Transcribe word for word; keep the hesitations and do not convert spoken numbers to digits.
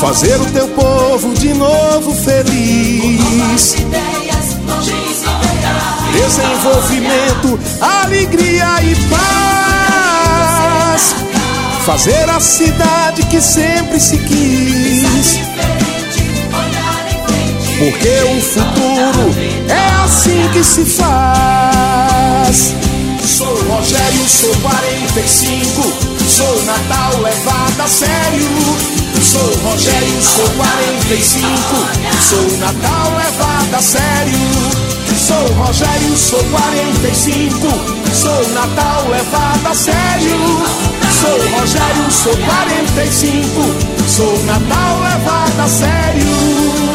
fazer o teu povo de novo feliz. Desenvolvimento, alegria e paz. Fazer a cidade que sempre se quis. Porque o futuro é assim que se faz. Sou Rogério, sou quarenta e cinco. Sou Natal levado a sério. Sou Rogério, sou quarenta e cinco. Sou Natal levado a sério. Sou Rogério, sou quarenta e cinco. Sou Natal levado a sério. Sou Rogério, sou quarenta e cinco. Sou Natal levado a sério.